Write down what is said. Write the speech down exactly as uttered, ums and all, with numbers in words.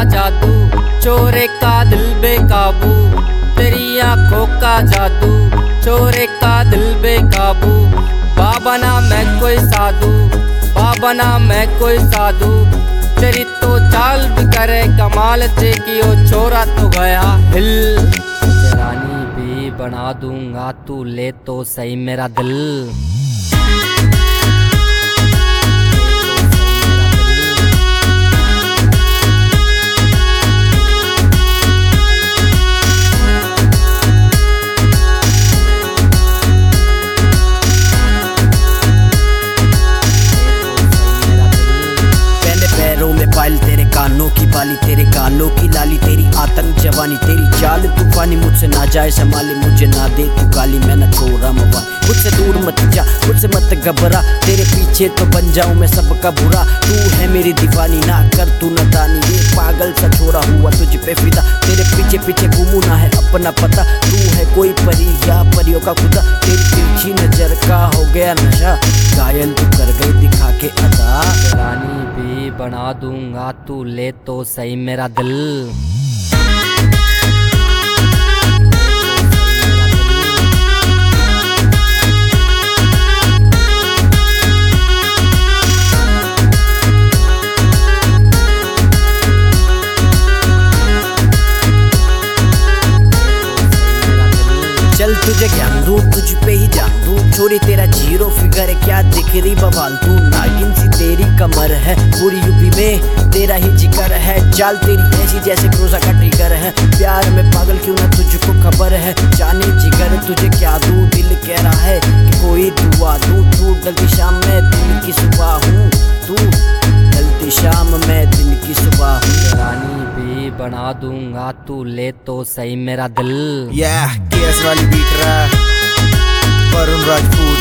जादू, चोरे का दिल बेकाबू, तेरी आंखों का जादू, चोरे का दिल बेकाबू। बाबा ना मैं कोई साधु, बाबा ना मैं कोई साधु, तेरी तो चाल भी करे कमाल से कि ओ छोरा तो गया हिल। रानी भी बना दूंगा तू ले तो सही मेरा दिल। पायल तेरे कानों की बाली, तेरे गालों की लाली, तेरी आतंक जवानी, तेरी चाल तूफानी, मुझसे ना जाए संभाली, मुझे ना दे तू गाली, मैं ना छोड़ा मवा। मुझसे दूर मत जा, मुझसे मत घबरा, तेरे पीछे तो बन जाऊं मैं सबका बुरा। तू है मेरी दीवानी, ना कर तू नदानी, ये पागल सा छोरा हुआ तुझ पे फिदा, तेरे पीछे पीछे घूमू ना है अपना पता। तू है कोई परी या परियों का खुदा, तेरी तिरछी नजर का हो गया नशा, घायल तू कर गई दिखा के अदा। रानी भी बना दूंगा तू ले तो सही मेरा दिल। चल तुझे ज्ञान दूं, तुझ पे ही जान दूं, छोरी तेरा जीरो फिगर है क्या दिख रही बवाल। तू नागिन सी तेरी कमर है, पूरी यूपी में तेरा ही जिगर है, चाल तेरी ऐसी जैसे क्रूजा का ट्रिगर है। प्यार में पागल क्यों ना तुझको खबर है, जाने जिगर तुझे क्या दूं, दिल कह रहा है कि कोई दुआ दूं। तू ढलती शाम में दिन की सुबह हूँ, तू ढलती शाम में दिन की सुबह हूँ। रानी भी बना दूंगा तू ले तो सही मेरा दिल। Yeah, केएस वाली बीट रहा वरुण राजपूत।